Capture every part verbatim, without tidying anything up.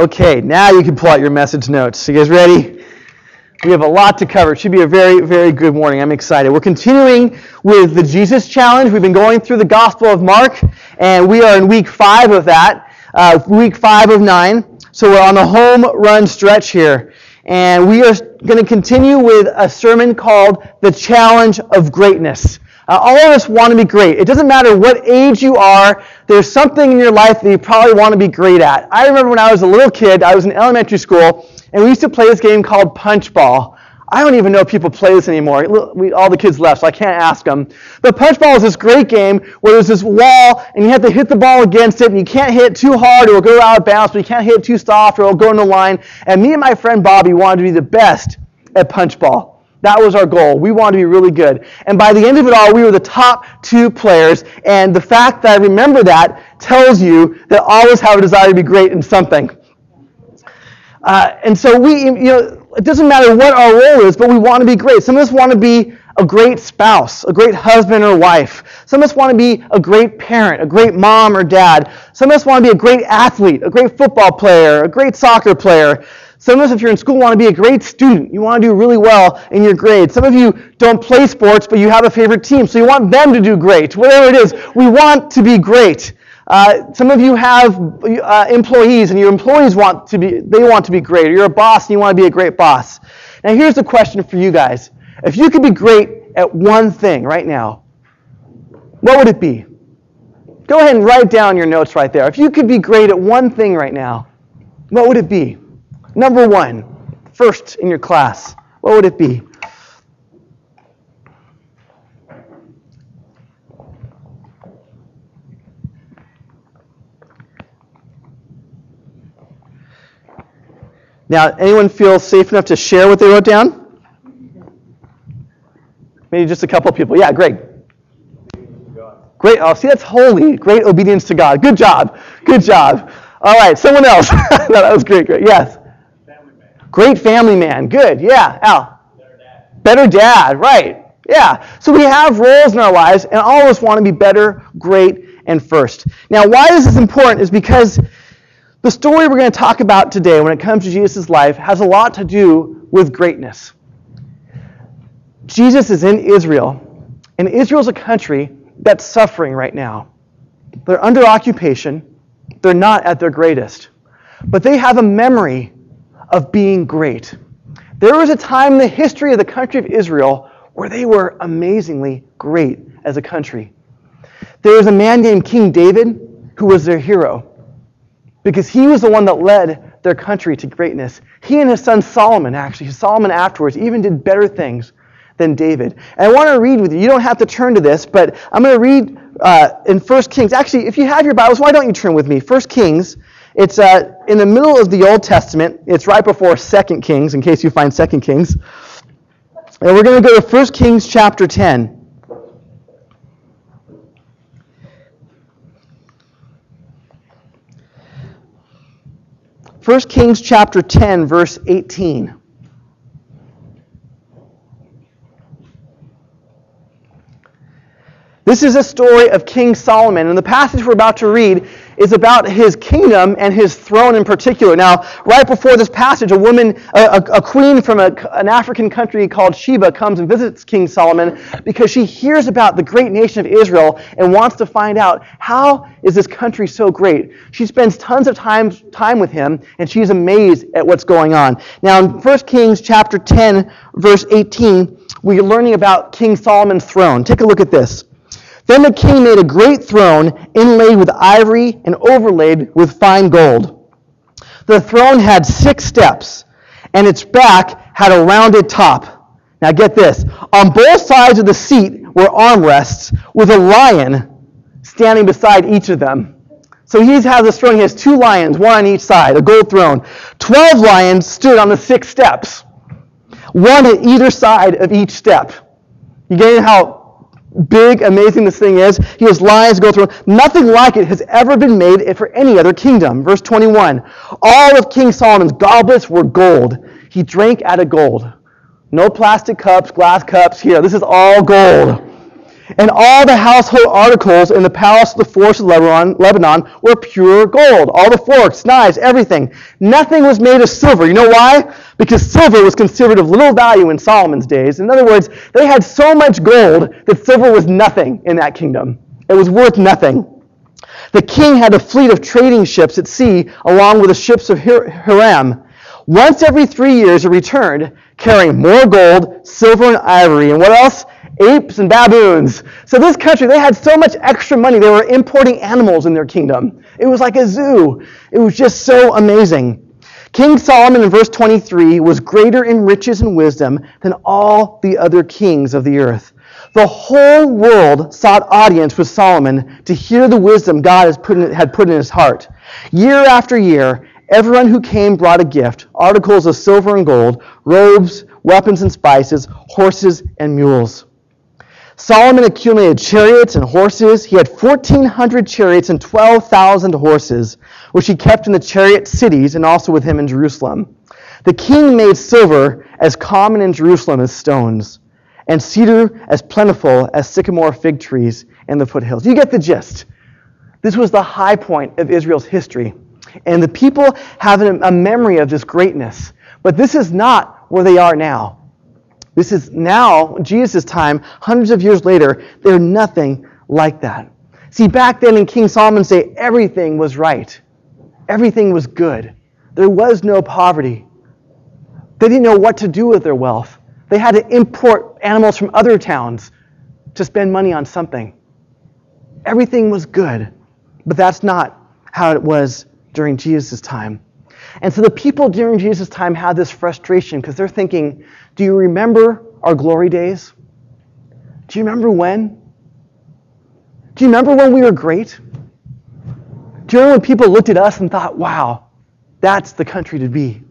Okay, now you can pull out your message notes. You guys ready? We have a lot to cover. It should be a very, very good morning. I'm excited. We're continuing with the Jesus Challenge. We've been going through the Gospel of Mark, and we are in week five of that, uh, week five of nine. So we're on the home run stretch here. And we are going to continue with a sermon called The Challenge of Greatness. Uh, all of us want to be great. It doesn't matter what age you are, there's something in your life that you probably want to be great at. I remember when I was a little kid, I was in elementary school, and we used to play this game called Punch Ball. I don't even know if people play this anymore. We, all the kids left, so I can't ask them. But Punch Ball is this great game where there's this wall, and you have to hit the ball against it, and you can't hit it too hard, or it'll go out of bounds, but you can't hit it too soft, or it'll go in the line. And me and my friend Bobby wanted to be the best at Punch Ball. That was our goal. We wanted to be really good. And by the end of it all, we were the top two players. And the fact that I remember that tells you that I always have a desire to be great in something. Uh, and so we, you know, it doesn't matter what our role is, but we want to be great. Some of us want to be a great spouse, a great husband or wife. Some of us want to be a great parent, a great mom or dad. Some of us want to be a great athlete, a great football player, a great soccer player. Some of us, if you're in school, want to be a great student. You want to do really well in your grades. Some of you don't play sports, but you have a favorite team, so you want them to do great. Whatever it is, we want to be great. Uh, some of you have uh, employees, and your employees want to be, they want to be great. Or you're a boss, and you want to be a great boss. Now, here's the question for you guys. If you could be great at one thing right now, what would it be? Go ahead and write down your notes right there. If you could be great at one thing right now, what would it be? Number one, first in your class, what would it be? Now, anyone feel safe enough to share what they wrote down? Maybe just a couple of people. Yeah, Greg. Great. Oh, see, that's holy. Great obedience to God. Good job. Good job. All right, someone else. No, that was great. Great. Yes. Great family man. Good. Yeah. Al. Better dad. Better dad. Right. Yeah. So we have roles in our lives, and all of us want to be better, great, and first. Now, why this is important is because the story we're going to talk about today when it comes to Jesus' life has a lot to do with greatness. Jesus is in Israel, and Israel's a country that's suffering right now. They're under occupation. They're not at their greatest. But they have a memory of being great. There was a time in the history of the country of Israel where they were amazingly great as a country. There was a man named King David who was their hero because he was the one that led their country to greatness. He and his son Solomon, actually, Solomon afterwards even did better things than David. And I want to read with you. You don't have to turn to this, but I'm going to read uh, in First Kings. Actually, if you have your Bibles, why don't you turn with me? First Kings. It's uh, in the middle of the Old Testament. It's right before Second Kings, in case you find Second Kings. And we're going to go to First Kings chapter ten. First Kings chapter ten, verse eighteen. This is a story of King Solomon, and the passage we're about to read is about his kingdom and his throne in particular. Now, right before this passage, a woman, a, a queen from a, an African country called Sheba comes and visits King Solomon because she hears about the great nation of Israel and wants to find out, how is this country so great? She spends tons of time, time with him, and she's amazed at what's going on. Now, in First Kings chapter ten, verse eighteen, we're learning about King Solomon's throne. Take a look at this. Then the king made a great throne inlaid with ivory and overlaid with fine gold. The throne had six steps, and its back had a rounded top. Now get this. On both sides of the seat were armrests with a lion standing beside each of them. So he has this throne. He has two lions, one on each side, a gold throne. Twelve lions stood on the six steps, one at either side of each step. You get how big, amazing this thing is? He has lions go through. Nothing like it has ever been made for any other kingdom. Verse twenty-one. All of King Solomon's goblets were gold. He drank out of gold. No plastic cups, glass cups here. This is all gold. And all the household articles in the palace of the forest of Lebanon, Lebanon were pure gold. All the forks, knives, everything. Nothing was made of silver. You know why? Because silver was considered of little value in Solomon's days. In other words, they had so much gold that silver was nothing in that kingdom. It was worth nothing. The king had a fleet of trading ships at sea along with the ships of Hir- Hiram. Once every three years it returned, carrying more gold, silver, and ivory. And what else? Apes and baboons. So this country, they had so much extra money, they were importing animals in their kingdom. It was like a zoo. It was just so amazing. King Solomon in verse twenty-three was greater in riches and wisdom than all the other kings of the earth. The whole world sought audience with Solomon to hear the wisdom God has put in, had put in his heart. Year after year, everyone who came brought a gift, articles of silver and gold, robes, weapons and spices, horses and mules. Solomon accumulated chariots and horses. He had fourteen hundred chariots and twelve thousand horses, which he kept in the chariot cities and also with him in Jerusalem. The king made silver as common in Jerusalem as stones, and cedar as plentiful as sycamore fig trees in the foothills. You get the gist. This was the high point of Israel's history. And the people have a memory of this greatness. But this is not where they are now. This is now, Jesus' time, hundreds of years later, they're nothing like that. See, back then in King Solomon's day, everything was right. Everything was good. There was no poverty. They didn't know what to do with their wealth. They had to import animals from other towns to spend money on something. Everything was good. But that's not how it was during Jesus' time. And so the people during Jesus' time had this frustration because they're thinking, do you remember our glory days? Do you remember when? Do you remember when we were great? Do you remember when people looked at us and thought, wow, that's the country to be?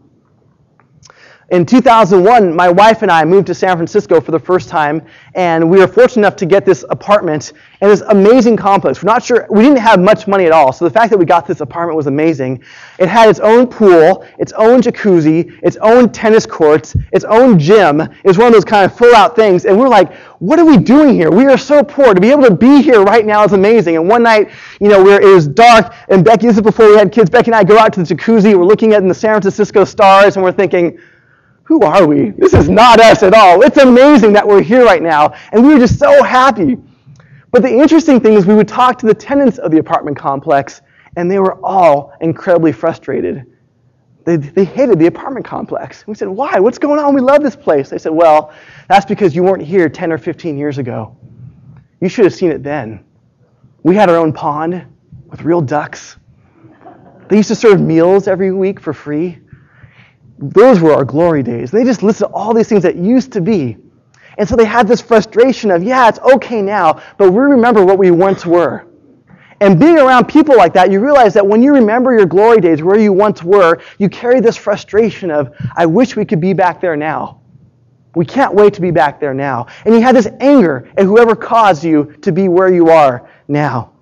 In two thousand one, my wife and I moved to San Francisco for the first time, and we were fortunate enough to get this apartment in this amazing complex. We're not sure, we didn't have much money at all, so the fact that we got this apartment was amazing. It had its own pool, its own jacuzzi, its own tennis courts, its own gym. It was one of those kind of full-out things, and we're like, what are we doing here? We are so poor. To be able to be here right now is amazing. And one night, you know, where it was dark, and Becky, this is before we had kids, Becky and I go out to the jacuzzi, we're looking at the San Francisco stars, and we're thinking, who are we? This is not us at all. It's amazing that we're here right now. And we were just so happy. But the interesting thing is we would talk to the tenants of the apartment complex, and they were all incredibly frustrated. They, they hated the apartment complex. We said, why? What's going on? We love this place. They said, well, that's because you weren't here ten or fifteen years ago. You should have seen it then. We had our own pond with real ducks. They used to serve meals every week for free. Those were our glory days. They just listed all these things that used to be. And so they had this frustration of, yeah, it's okay now, but we remember what we once were. And being around people like that, you realize that when you remember your glory days, where you once were, you carry this frustration of, I wish we could be back there now. We can't wait to be back there now. And you had this anger at whoever caused you to be where you are now.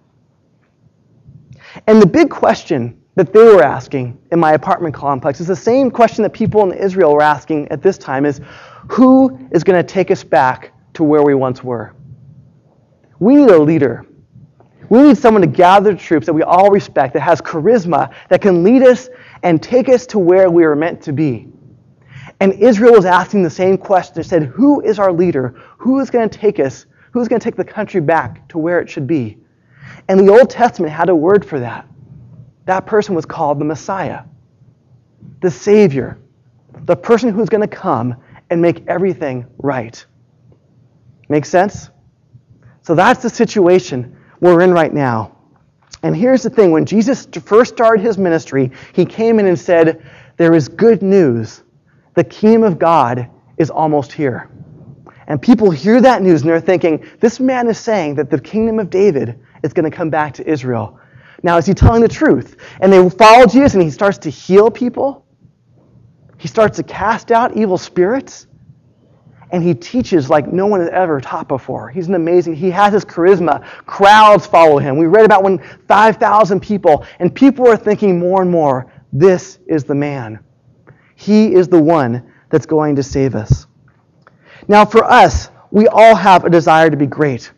And the big question that they were asking in my apartment complex is the same question that people in Israel were asking at this time is, who is going to take us back to where we once were? We need a leader. We need someone to gather the troops that we all respect, that has charisma, that can lead us and take us to where we were meant to be. And Israel was asking the same question. They said, who is our leader? Who is going to take us? Who's going to take the country back to where it should be? And the Old Testament had a word for that. That person was called the Messiah, the Savior, the person who's going to come and make everything right. Make sense? So that's the situation we're in right now. And here's the thing. When Jesus first started his ministry, he came in and said, there is good news. The kingdom of God is almost here. And people hear that news and they're thinking, this man is saying that the kingdom of David is going to come back to Israel. Now, is he telling the truth? And they follow Jesus and he starts to heal people. He starts to cast out evil spirits. And he teaches like no one has ever taught before. He's an amazing, he has his charisma. Crowds follow him. We read about when five thousand people, and people are thinking more and more, this is the man. He is the one that's going to save us. Now, for us, we all have a desire to be great.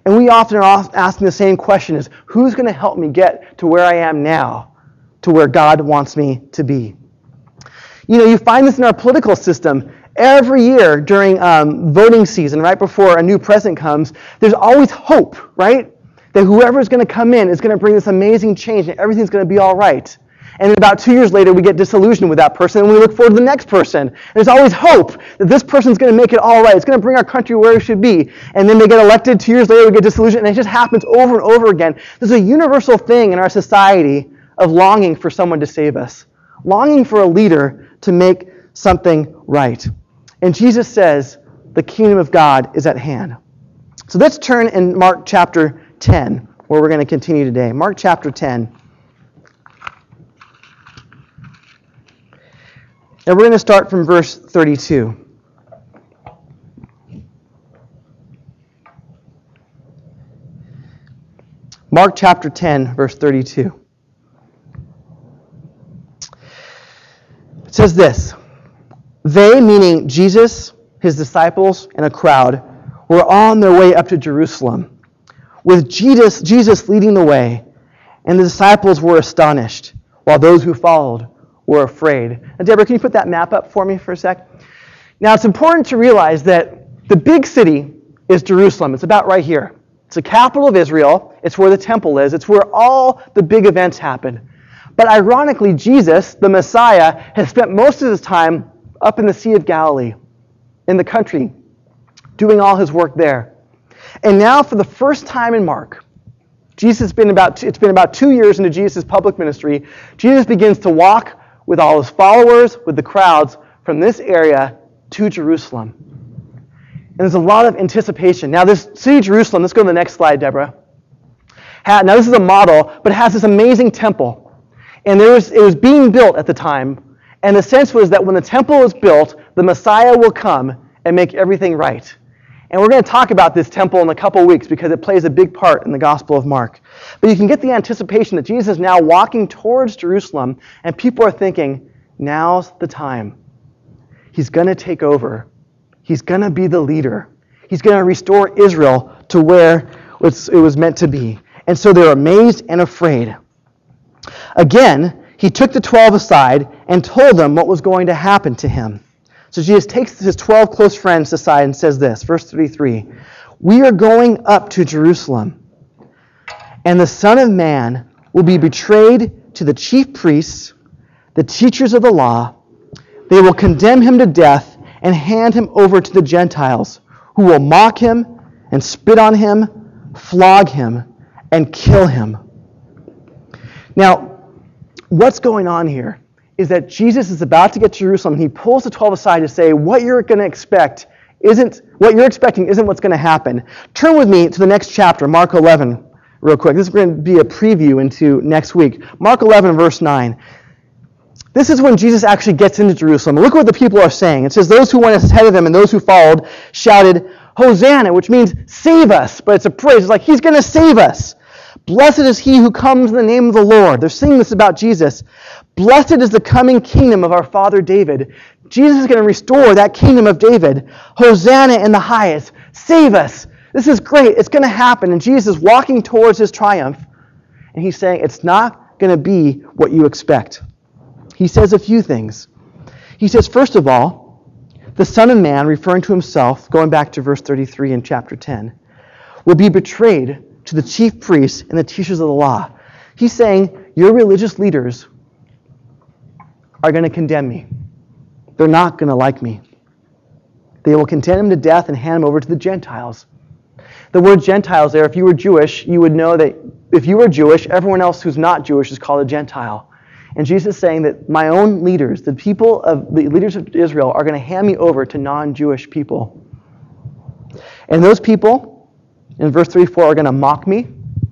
And we often are asking the same question is, who's going to help me get to where I am now, to where God wants me to be? You know, you find this in our political system. Every year during um, voting season, right before a new president comes, there's always hope, right? That whoever's going to come in is going to bring this amazing change and everything's going to be all right. And about two years later, we get disillusioned with that person and we look forward to the next person. And there's always hope that this person's going to make it all right. It's going to bring our country where it should be. And then they get elected. Two years later, we get disillusioned. And it just happens over and over again. There's a universal thing in our society of longing for someone to save us. Longing for a leader to make something right. And Jesus says, the kingdom of God is at hand. So let's turn in Mark chapter ten, where we're going to continue today. Mark chapter ten. And we're going to start from verse thirty-two. Mark chapter ten, verse thirty-two. It says this, they, meaning Jesus, his disciples, and a crowd, were on their way up to Jerusalem, with Jesus, Jesus leading the way, and the disciples were astonished, while those who followed were afraid. Now, Deborah, can you put that map up for me for a sec? Now, it's important to realize that the big city is Jerusalem. It's about right here. It's the capital of Israel. It's where the temple is. It's where all the big events happen. But ironically, Jesus, the Messiah, has spent most of his time up in the Sea of Galilee, in the country, doing all his work there. And now, for the first time in Mark, Jesus has been about, it's been about two years into Jesus' public ministry, Jesus begins to walk with all his followers, with the crowds, from this area to Jerusalem. And there's a lot of anticipation. Now, this city, Jerusalem, let's go to the next slide, Deborah. Now, this is a model, but it has this amazing temple. And there was, it was being built at the time. And the sense was that when the temple is built, the Messiah will come and make everything right. And we're going to talk about this temple in a couple weeks because it plays a big part in the Gospel of Mark. But you can get the anticipation that Jesus is now walking towards Jerusalem, and people are thinking, now's the time. He's going to take over. He's going to be the leader. He's going to restore Israel to where it was meant to be. And so they're amazed and afraid. Again, he took the twelve aside and told them what was going to happen to him. So Jesus takes his twelve close friends aside and says this, verse thirty-three, we are going up to Jerusalem, and the Son of Man will be betrayed to the chief priests, the teachers of the law. They will condemn him to death and hand him over to the Gentiles, who will mock him and spit on him, flog him, and kill him. Now, what's going on here is that Jesus is about to get to Jerusalem, and he pulls the twelve aside to say, what you're going to expect isn't, what you're expecting isn't what's going to happen. Turn with me to the next chapter, Mark eleven, real quick. This is going to be a preview into next week. Mark eleven, verse nine. This is when Jesus actually gets into Jerusalem. Look what the people are saying. It says, those who went ahead of him and those who followed shouted, Hosanna, which means save us. But it's a praise. It's like, he's going to save us. Blessed is he who comes in the name of the Lord. They're singing this about Jesus. Blessed is the coming kingdom of our father David. Jesus is going to restore that kingdom of David. Hosanna in the highest. Save us. This is great. It's going to happen. And Jesus is walking towards his triumph. And he's saying, it's not going to be what you expect. He says a few things. He says, first of all, the Son of Man, referring to himself, going back to verse thirty-three in chapter ten, will be betrayed to the chief priests and the teachers of the law. He's saying, your religious leaders are going to condemn me. They're not going to like me. They will condemn him to death and hand him over to the Gentiles. The word Gentiles there, if you were Jewish, you would know that if you were Jewish, everyone else who's not Jewish is called a Gentile. And Jesus is saying that my own leaders, the people of the leaders of Israel, are going to hand me over to non-Jewish people. And those people, in verse thirty-four, are going to mock me.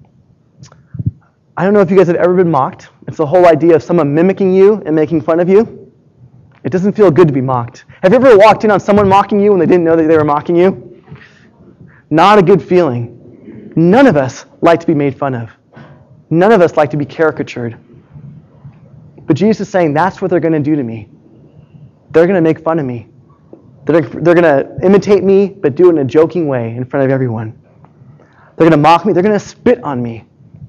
I don't know if you guys have ever been mocked. It's the whole idea of someone mimicking you and making fun of you. It doesn't feel good to be mocked. Have you ever walked in on someone mocking you when they didn't know that they were mocking you? Not a good feeling. None of us like to be made fun of. None of us like to be caricatured. But Jesus is saying that's what they're going to do to me. They're going to make fun of me. They're, they're going to imitate me, but do it in a joking way in front of everyone. They're going to mock me. They're going to spit on me.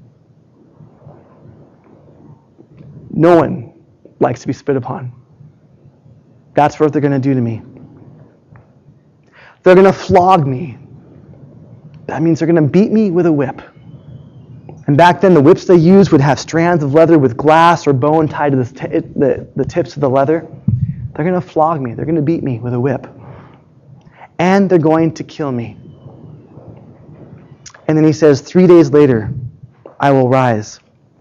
No one likes to be spit upon. That's what they're going to do to me. They're going to flog me. That means they're going to beat me with a whip. And back then, the whips they used would have strands of leather with glass or bone tied to the, t- the, the tips of the leather. They're going to flog me. They're going to beat me with a whip. And they're going to kill me. And then he says, three days later, I will rise.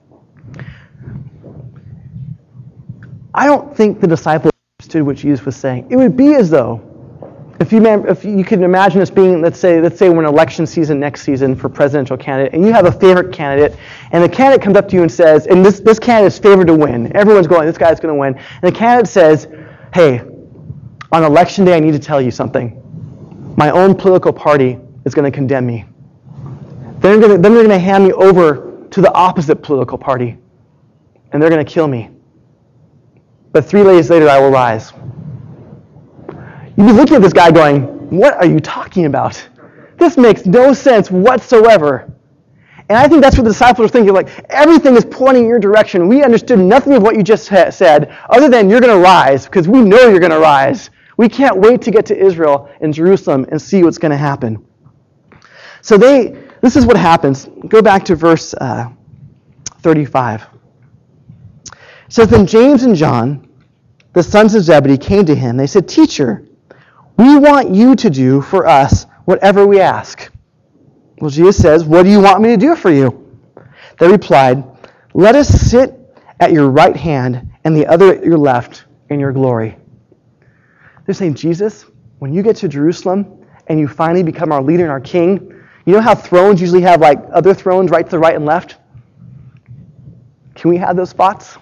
I don't think the disciples understood what Jesus was saying. It would be as though, if you if you could imagine us being, let's say, let's say we're in election season next season for presidential candidate, and you have a favorite candidate, and the candidate comes up to you and says, and this, this candidate is favored to win. Everyone's going, this guy's going to win. And the candidate says, hey, on election day, I need to tell you something. My own political party is going to condemn me. Then they're going to hand me over to the opposite political party, and they're going to kill me. But three days later, I will rise. You'd be looking at this guy going, what are you talking about? This makes no sense whatsoever. And I think that's what the disciples are thinking. Like, everything is pointing in your direction. We understood nothing of what you just ha- said, other than you're going to rise, because we know you're going to rise. We can't wait to get to Israel and Jerusalem and see what's going to happen. So they, this is what happens. Go back to verse uh, thirty-five. It says, then James and John, the sons of Zebedee, came to him. They said, Teacher, we want you to do for us whatever we ask. Well, Jesus says, what do you want me to do for you? They replied, let us sit at your right hand and the other at your left in your glory. They're saying, Jesus, when you get to Jerusalem and you finally become our leader and our king, you know how thrones usually have like other thrones right to the right and left? Can we have those spots?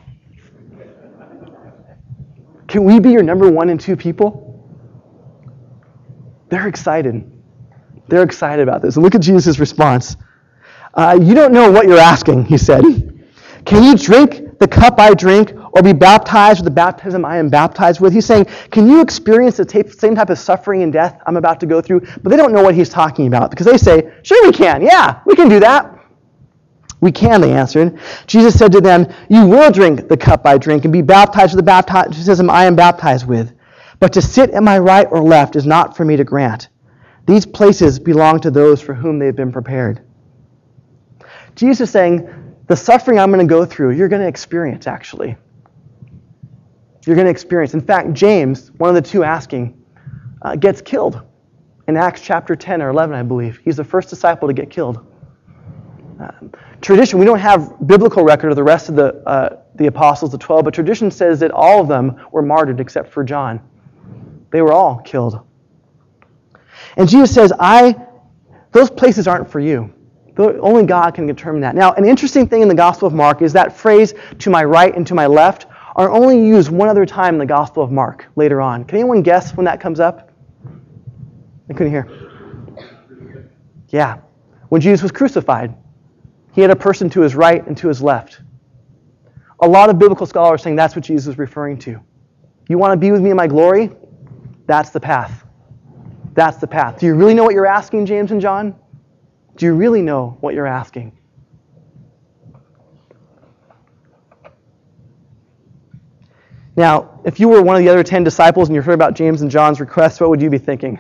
Can we be your number one and two people? They're excited. They're excited about this. And look at Jesus' response. Uh, you don't know what you're asking, he said. Can you drink the cup I drink or be baptized with the baptism I am baptized with? He's saying, can you experience the t- same type of suffering and death I'm about to go through? But they don't know what he's talking about because they say, sure we can. Yeah, we can do that. We can, they answered. Jesus said to them, you will drink the cup I drink and be baptized with the baptism I am baptized with. But to sit at my right or left is not for me to grant. These places belong to those for whom they have been prepared. Jesus is saying, the suffering I'm going to go through, you're going to experience, actually. You're going to experience. In fact, James, one of the two asking, uh, gets killed in Acts chapter ten or eleven, I believe. He's the first disciple to get killed. Um, tradition, we don't have biblical record of the rest of the uh, the apostles, the twelve, but tradition says that all of them were martyred except for John. They were all killed. And Jesus says, I, those places aren't for you. Only God can determine that. Now, an interesting thing in the Gospel of Mark is that phrase, to my right and to my left, are only used one other time in the Gospel of Mark later on. Can anyone guess when that comes up? I couldn't hear. Yeah. When Jesus was crucified, he had a person to his right and to his left. A lot of biblical scholars are saying that's what Jesus is referring to. You want to be with me in my glory? That's the path. That's the path. Do you really know what you're asking, James and John? Do you really know what you're asking? Now, if you were one of the other ten disciples and you heard about James and John's request, what would you be thinking?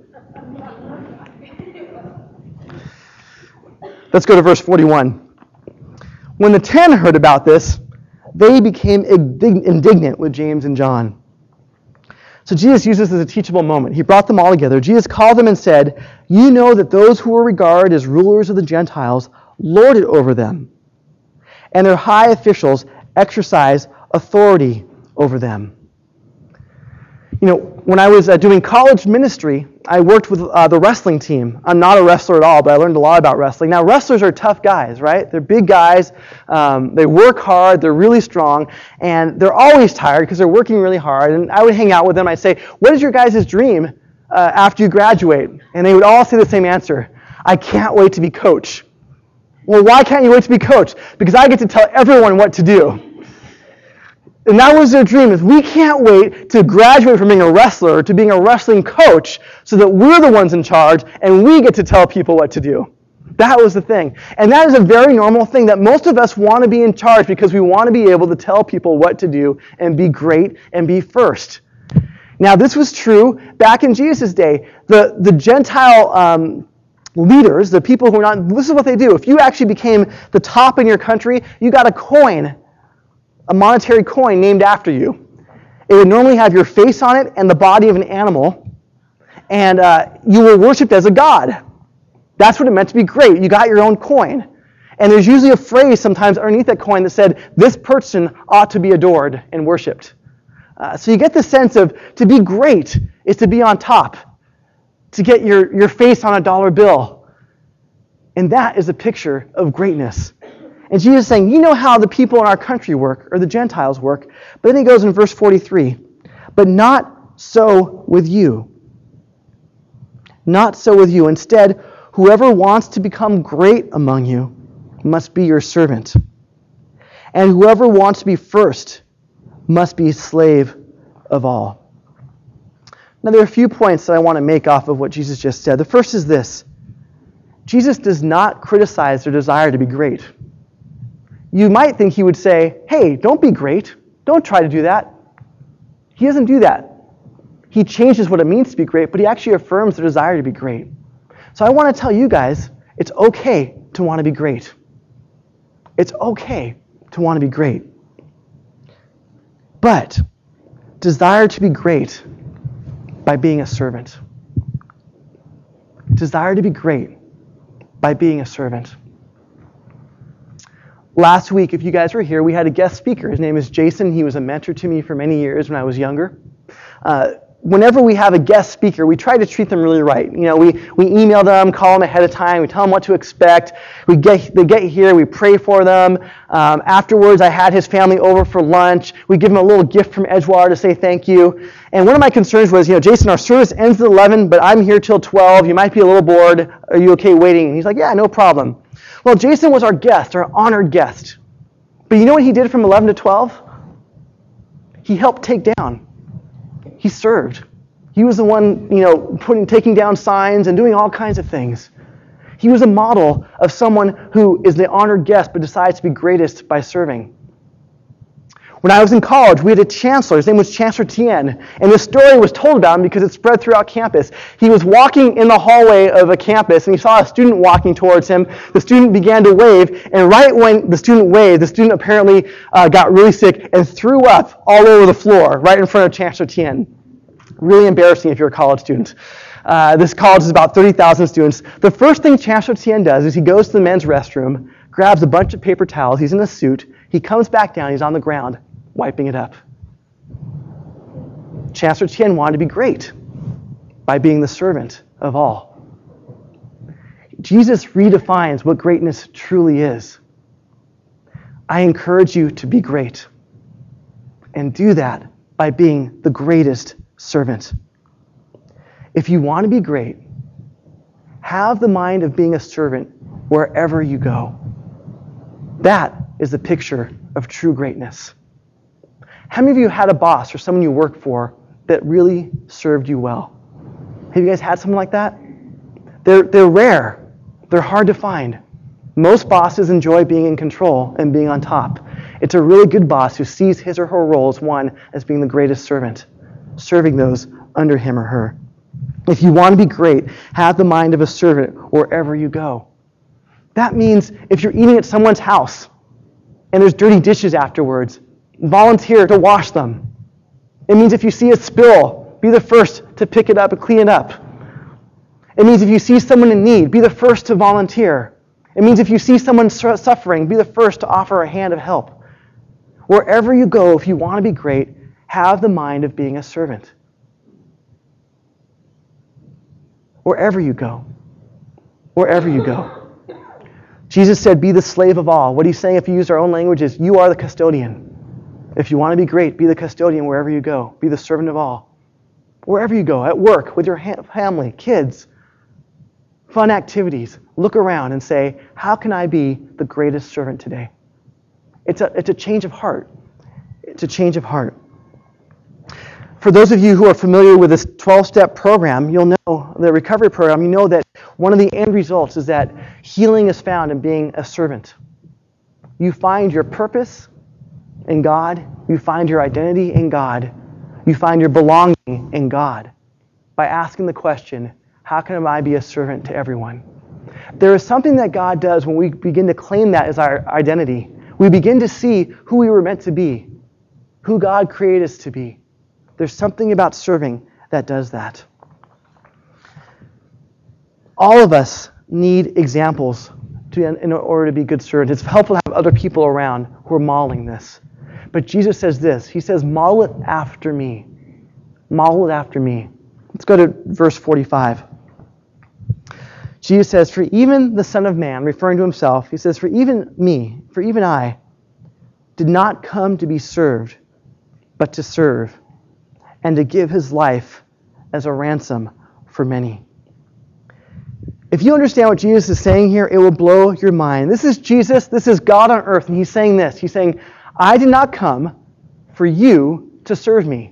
Let's go to verse forty-one. When the ten heard about this, they became indignant with James and John. So Jesus uses this as a teachable moment. He brought them all together. Jesus called them and said, you know that those who are regarded as rulers of the Gentiles lord it over them, and their high officials exercise authority over them. You know, when I was uh, doing college ministry, I worked with uh, the wrestling team. I'm not a wrestler at all, but I learned a lot about wrestling. Now, wrestlers are tough guys, right? They're big guys. Um, they work hard. They're really strong. And they're always tired because they're working really hard. And I would hang out with them. I'd say, what is your guys' dream uh, after you graduate? And they would all say the same answer. I can't wait to be coach. Well, why can't you wait to be coach? Because I get to tell everyone what to do. And that was their dream, is we can't wait to graduate from being a wrestler to being a wrestling coach so that we're the ones in charge and we get to tell people what to do. That was the thing. And that is a very normal thing that most of us want to be in charge because we want to be able to tell people what to do and be great and be first. Now, this was true back in Jesus' day. The, the Gentile um, leaders, the people who are not, this is what they do. If you actually became the top in your country, you got a coin, a monetary coin named after you. It would normally have your face on it and the body of an animal, and uh, you were worshipped as a god. That's what it meant to be great. You got your own coin. And there's usually a phrase sometimes underneath that coin that said, this person ought to be adored and worshipped. Uh, so you get the sense of to be great is to be on top, to get your, your face on a dollar bill. And that is a picture of greatness. And Jesus is saying, you know how the people in our country work, or the Gentiles work. But then he goes in verse forty-three, but not so with you. Not so with you. Instead, whoever wants to become great among you must be your servant. And whoever wants to be first must be slave of all. Now, there are a few points that I want to make off of what Jesus just said. The first is this. Jesus does not criticize their desire to be great. You might think he would say, hey, don't be great. Don't try to do that. He doesn't do that. He changes what it means to be great, but he actually affirms the desire to be great. So I want to tell you guys, it's okay to want to be great. It's okay to want to be great. But desire to be great by being a servant. Desire to be great by being a servant. Last week, if you guys were here, we had a guest speaker. His name is Jason. He was a mentor to me for many years when I was younger. Uh, whenever we have a guest speaker, we try to treat them really right. You know, we, we email them, call them ahead of time, we tell them what to expect. We get they get here, we pray for them. Um, afterwards, I had his family over for lunch. We give them a little gift from Edgewater to say thank you. And one of my concerns was, you know, Jason, our service ends at eleven, but I'm here till twelve. You might be a little bored. Are you okay waiting? And he's like, yeah, no problem. Well, Jason was our guest, our honored guest. But you know what he did from eleven to twelve? He helped take down. He served. He was the one, you know, putting, taking down signs and doing all kinds of things. He was a model of someone who is the honored guest but decides to be greatest by serving. When I was in college, we had a chancellor. His name was Chancellor Tien. And this story was told about him because it spread throughout campus. He was walking in the hallway of a campus, and he saw a student walking towards him. The student began to wave, and right when the student waved, the student apparently uh, got really sick and threw up all over the floor right in front of Chancellor Tien. Really embarrassing if you're a college student. Uh, this college is about thirty thousand students. The first thing Chancellor Tien does is he goes to the men's restroom, grabs a bunch of paper towels, he's in a suit, he comes back down, he's on the ground, wiping it up. Chancellor Tien wanted to be great by being the servant of all. Jesus redefines what greatness truly is. I encourage you to be great and do that by being the greatest servant. If you want to be great, have the mind of being a servant wherever you go. That is the picture of true greatness. How many of you had a boss or someone you worked for that really served you well? Have you guys had someone like that? They're, they're rare. They're hard to find. Most bosses enjoy being in control and being on top. It's a really good boss who sees his or her role as one as being the greatest servant, serving those under him or her. If you want to be great, have the mind of a servant wherever you go. That means if you're eating at someone's house and there's dirty dishes afterwards, volunteer to wash them. It means if you see a spill, be the first to pick it up and clean it up. It means if you see someone in need, be the first to volunteer. It means if you see someone suffering, be the first to offer a hand of help. Wherever you go, if you want to be great, have the mind of being a servant. Wherever you go. Wherever you go. Jesus said, be the slave of all. What he's saying, if you use our own language, is you are the custodian. If you want to be great, be the custodian wherever you go. Be the servant of all. Wherever you go, at work, with your ha- family, kids, fun activities, look around and say, how can I be the greatest servant today? It's a, it's a change of heart. It's a change of heart. For those of you who are familiar with this twelve-step program, you'll know, the recovery program, you know that one of the end results is that healing is found in being a servant. You find your purpose in God. You find your identity in God. You find your belonging in God by asking the question, how can I be a servant to everyone? There is something that God does when we begin to claim that as our identity. We begin to see who we were meant to be, who God created us to be. There's something about serving that does that. All of us need examples to, in order to be good servants. It's helpful to have other people around who are modeling this. But Jesus says this. He says, model it after me. Model it after me. Let's go to verse forty-five. Jesus says, for even the Son of Man, referring to himself, he says, for even me, for even I, did not come to be served, but to serve, and to give his life as a ransom for many. If you understand what Jesus is saying here, it will blow your mind. This is Jesus, this is God on earth, and he's saying this. He's saying, I did not come for you to serve me.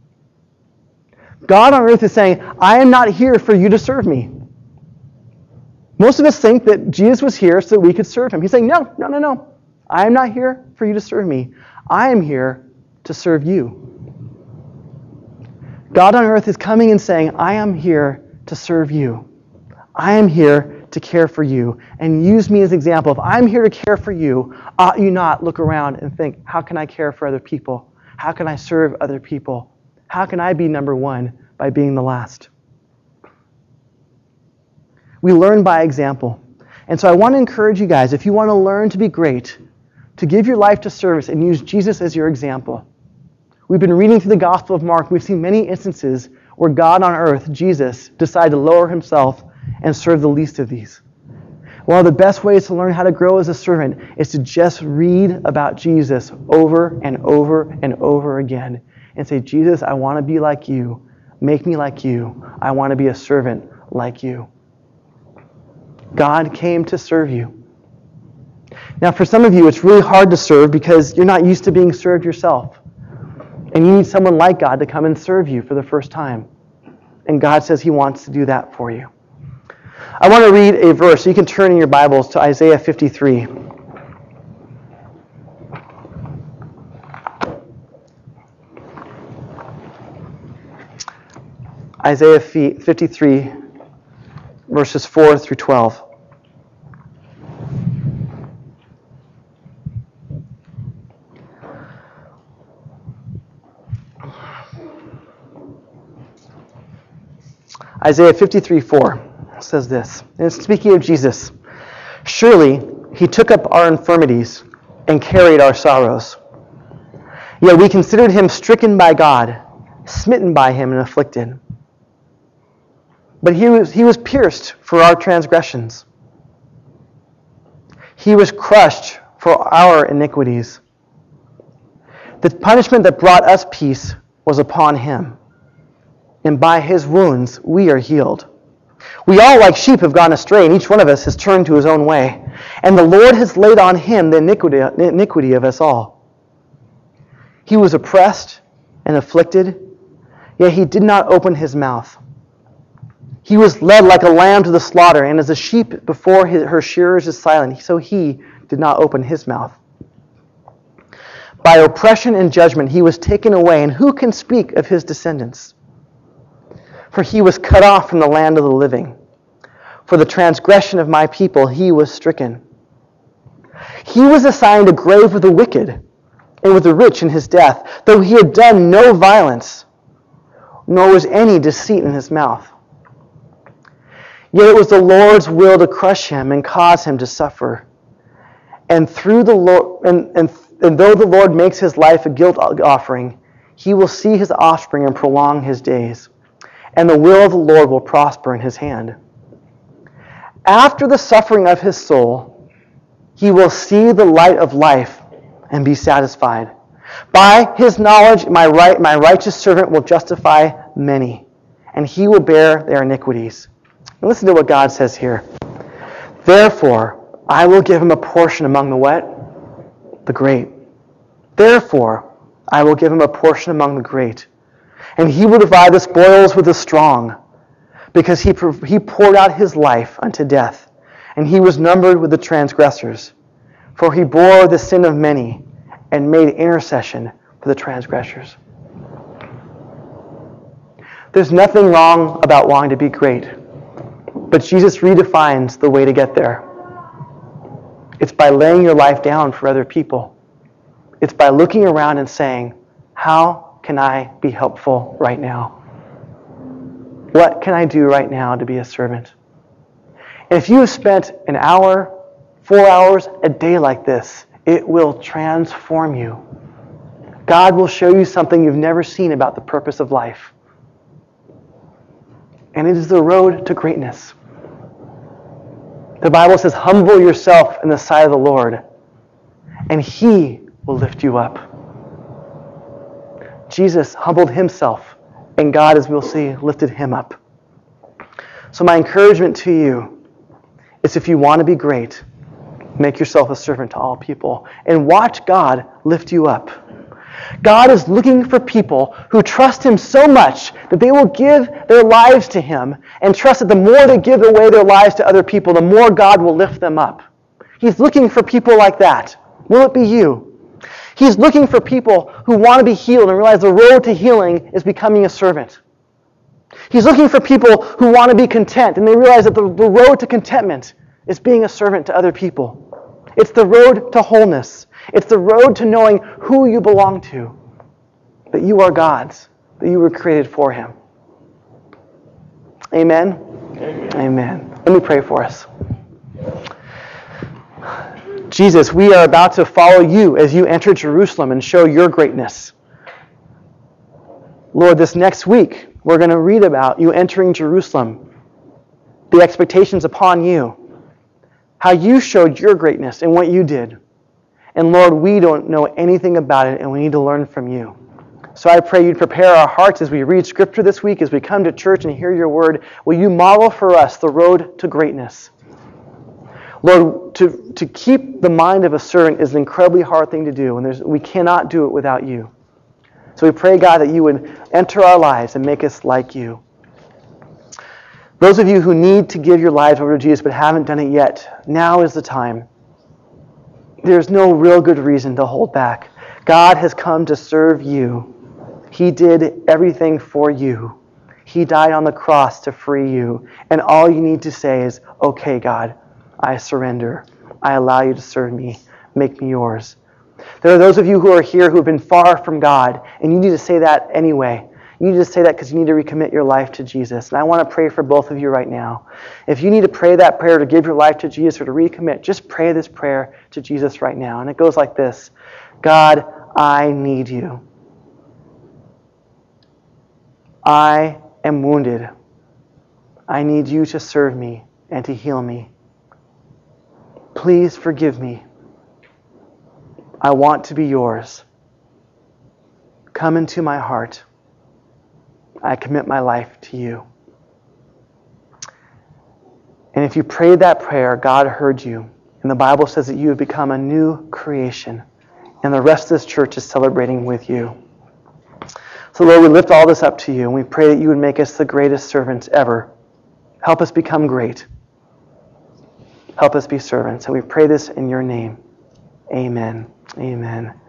God on earth is saying, I am not here for you to serve me. Most of us think that Jesus was here so that we could serve him. He's saying, no, no, no, no. I am not here for you to serve me. I am here to serve you. God on earth is coming and saying, I am here to serve you. I am here to care for you. And use me as an example. If I'm here to care for you, ought you not look around and think, how can I care for other people? How can I serve other people? How can I be number one by being the last? We learn by example. And so I want to encourage you guys, if you want to learn to be great, to give your life to service and use Jesus as your example. We've been reading through the Gospel of Mark. We've seen many instances where God on earth, Jesus, decided to lower himself and serve the least of these. One of the best ways to learn how to grow as a servant is to just read about Jesus over and over and over again and say, Jesus, I want to be like you. Make me like you. I want to be a servant like you. God came to serve you. Now, for some of you, it's really hard to serve because you're not used to being served yourself. And you need someone like God to come and serve you for the first time. And God says he wants to do that for you. I want to read a verse. You can turn in your Bibles to Isaiah fifty-three. Isaiah fifty-three, verses four through twelve. Isaiah fifty-three, four says this, and it's speaking of Jesus. Surely he took up our infirmities and carried our sorrows. Yet we considered him stricken by God, smitten by him and afflicted. But he was, he was pierced for our transgressions. He was crushed for our iniquities. The punishment that brought us peace was upon him, and by his wounds we are healed. We all like sheep have gone astray, and each one of us has turned to his own way. And the Lord has laid on him the iniquity, iniquity of us all. He was oppressed and afflicted, yet he did not open his mouth. He was led like a lamb to the slaughter, and as a sheep before his, her shearers is silent, so he did not open his mouth. By oppression and judgment he was taken away, and who can speak of his descendants? For he was cut off from the land of the living. For the transgression of my people he was stricken. He was assigned a grave with the wicked, and with the rich in his death, though he had done no violence, nor was any deceit in his mouth. Yet it was the Lord's will to crush him and cause him to suffer. And through the Lord, and, and, and though the Lord makes his life a guilt offering, he will see his offspring and prolong his days. And the will of the Lord will prosper in his hand. After the suffering of his soul, he will see the light of life and be satisfied. By his knowledge, my right, my righteous servant will justify many, and he will bear their iniquities. And listen to what God says here. Therefore, I will give him a portion among the what? The great. Therefore, I will give him a portion among the great. And he will divide the spoils with the strong, because he, he poured out his life unto death, and he was numbered with the transgressors. For he bore the sin of many, and made intercession for the transgressors. There's nothing wrong about wanting to be great, but Jesus redefines the way to get there. It's by laying your life down for other people. It's by looking around and saying, how can I be helpful right now? What can I do right now to be a servant? And if you have spent an hour, four hours a day like this, it will transform you. God will show you something you've never seen about the purpose of life. And it is the road to greatness. The Bible says, humble yourself in the sight of the Lord, and He will lift you up. Jesus humbled Himself, and God, as we'll see, lifted Him up. So my encouragement to you is, if you want to be great, make yourself a servant to all people, and watch God lift you up. God is looking for people who trust Him so much that they will give their lives to Him, and trust that the more they give away their lives to other people, the more God will lift them up. He's looking for people like that. Will it be you? He's looking for people who want to be healed and realize the road to healing is becoming a servant. He's looking for people who want to be content, and they realize that the, the road to contentment is being a servant to other people. It's the road to wholeness. It's the road to knowing who you belong to, that you are God's, that you were created for Him. Amen? Amen. Amen. Let me pray for us. Jesus, we are about to follow you as you enter Jerusalem and show your greatness. Lord, this next week, we're going to read about you entering Jerusalem, the expectations upon you, how you showed your greatness and what you did. And Lord, we don't know anything about it, and we need to learn from you. So I pray you'd prepare our hearts as we read Scripture this week, as we come to church and hear your word. Will you model for us the road to greatness? Lord, to, to keep the mind of a servant is an incredibly hard thing to do, and there's, we cannot do it without you. So we pray, God, that you would enter our lives and make us like you. Those of you who need to give your lives over to Jesus but haven't done it yet, now is the time. There's no real good reason to hold back. God has come to serve you. He did everything for you. He died on the cross to free you. And all you need to say is, okay, God, I surrender. I allow you to serve me. Make me yours. There are those of you who are here who have been far from God, and you need to say that anyway. You need to say that because you need to recommit your life to Jesus. And I want to pray for both of you right now. If you need to pray that prayer to give your life to Jesus or to recommit, just pray this prayer to Jesus right now. And it goes like this. God, I need you. I am wounded. I need you to serve me and to heal me. Please forgive me. I want to be yours. Come into my heart. I commit my life to you. And if you prayed that prayer, God heard you. And the Bible says that you have become a new creation. And the rest of this church is celebrating with you. So Lord, we lift all this up to you, and we pray that you would make us the greatest servants ever. Help us become great. Help us be servants. And we pray this in your name. Amen. Amen.